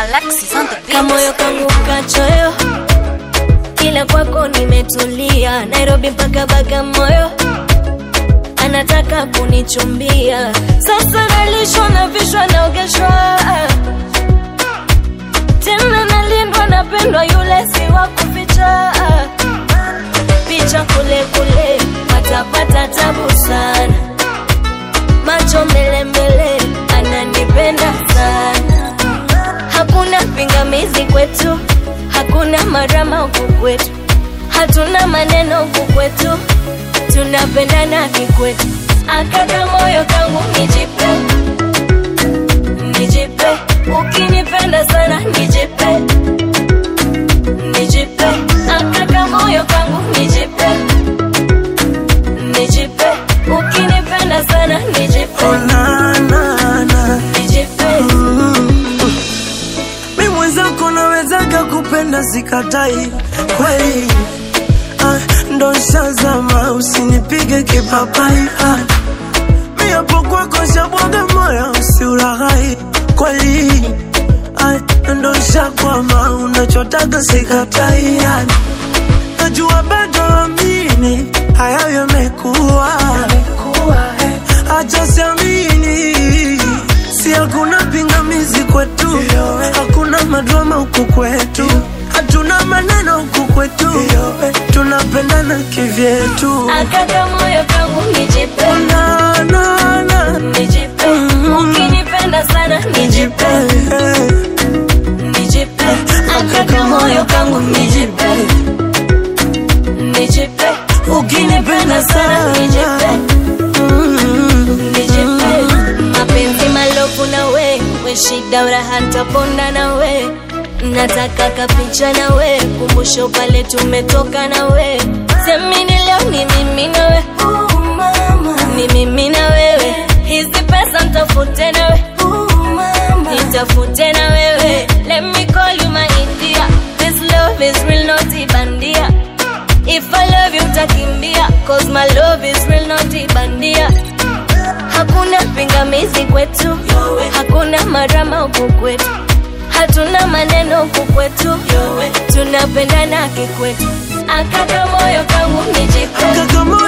Alexis on the beat. Kamoyo kangu kachoyo, kila kwako nimetulia. Nairobi mpaka Bagamoyo, anataka kunichumbia. Sasa nalishwa na vishwa naogeshwa, tena nalindwa napendwa, yule si wa kuficha. Picha kule kule, patapata tabu sana. Macho mbele mbele, ananipenda sana. Hakuna pingamizi kwetu, hakuna marama huku kwetu. Hatuna maneno huku kwetu, tunapendana kikwetu. Akaka moyo kangu nijipe, nijipe. Ukinipenda sana nijipe, nijipe. Akaka moyo kangu nijipe, nijipe. Ukinipenda sana nijipe, oh, na, na, na. Nijipe. Mimi mwenzako nawezaga kupenda sikatai kweli. Ndo shazama usinipige kipapai. Mimi hapo kwako shabwaga moyo usiulaghai kweli. Ndo shakwama unachotaka sikatai. Najua bado amini haya yamekuwa, acha siamini. Si hakuna pingamizi kwetu, hakuna madrama huku kwetu. Hatuna maneno huku kwetu, tunapendana kivyetu. Akaka moyo kangu nijipe, na, na, na. Nijipe. Ukinipenda sana nijipe, nijipe. Akaka moyo kangu nijipe, nijipe. Ukinipenda sana nijipe, nijipe. Mapenzi malofu na we shida uraha nitaponda na we. Nataka kapicha na we, kumbusho pale tumetoka na we. Semini leo ni mimi na we, ni mimi na wewe. Hizi pesa nitafute na we, nitafute na wewe. Let me call you my India. This love is real, not ibandia. If I love you utakimbia, cause my love is real, not ibandia. Hakuna pingamizi kwetu, hakuna marama huku kwetu. Hatuna maneno huku kwetu, tunapendana kikwetu. Akaka moyo kangu nijipe,